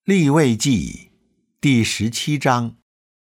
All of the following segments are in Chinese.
利未记第17章。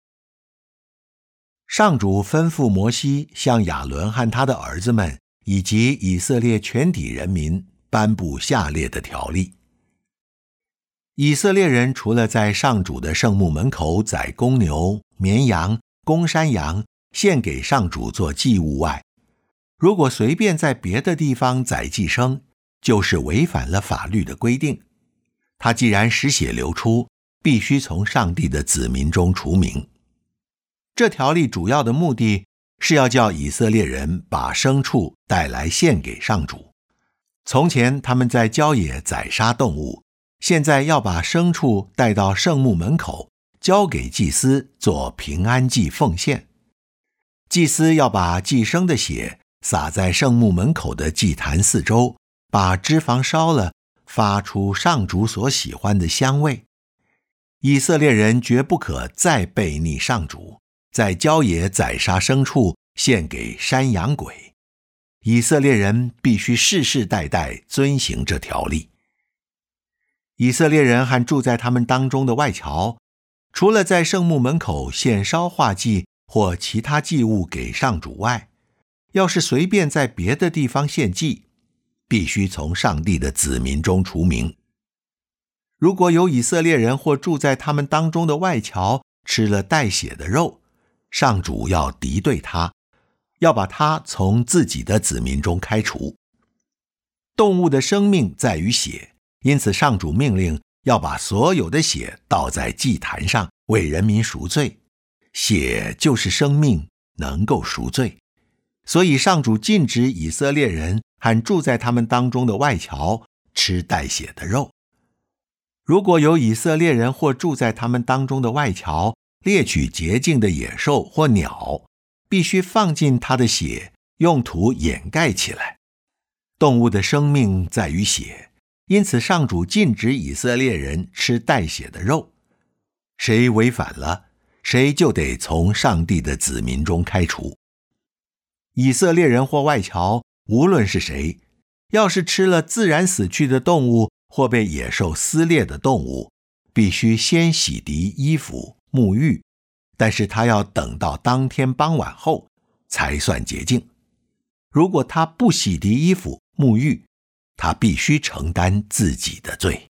上主吩咐摩西向亚伦和他的儿子们以及以色列全体人民颁布下列的条例。以色列人除了在上主的圣墓门口宰公牛、绵羊、公山羊献给上主做祭物外，如果随便在别的地方宰祭牲，就是违反了法律的规定。他既然使血流出，必须从上帝的子民中除名。这条例主要的目的是要叫以色列人把牲畜带来献给上主。从前他们在郊野宰杀动物，现在要把牲畜带到圣墓门口，交给祭司做平安祭奉献。祭司要把祭牲的血洒在圣墓门口的祭坛四周，把脂肪烧了，发出上主所喜欢的香味。以色列人绝不可再悖逆上主，在郊野宰杀牲畜献给山羊鬼。以色列人必须世世代代遵行这条例。以色列人和住在他们当中的外侨，除了在圣墓门口献烧化祭或其他祭物给上主外，要是随便在别的地方献祭，必须从上帝的子民中除名。如果有以色列人或住在他们当中的外侨吃了带血的肉，上主要敌对他，要把他从自己的子民中开除。动物的生命在于血，因此上主命令要把所有的血倒在祭坛上，为人民赎罪。血就是生命，能够赎罪。所以上主禁止以色列人和住在他们当中的外侨吃带血的肉。如果有以色列人或住在他们当中的外侨猎取洁净的野兽或鸟，必须放进他的血，用土掩盖起来。动物的生命在于血，因此上主禁止以色列人吃带血的肉。谁违反了，谁就得从上帝的子民中开除。以色列人或外侨，无论是谁，要是吃了自然死去的动物或被野兽撕裂的动物，必须先洗涤衣服沐浴，但是他要等到当天傍晚后才算洁净。如果他不洗涤衣服沐浴，他必须承担自己的罪。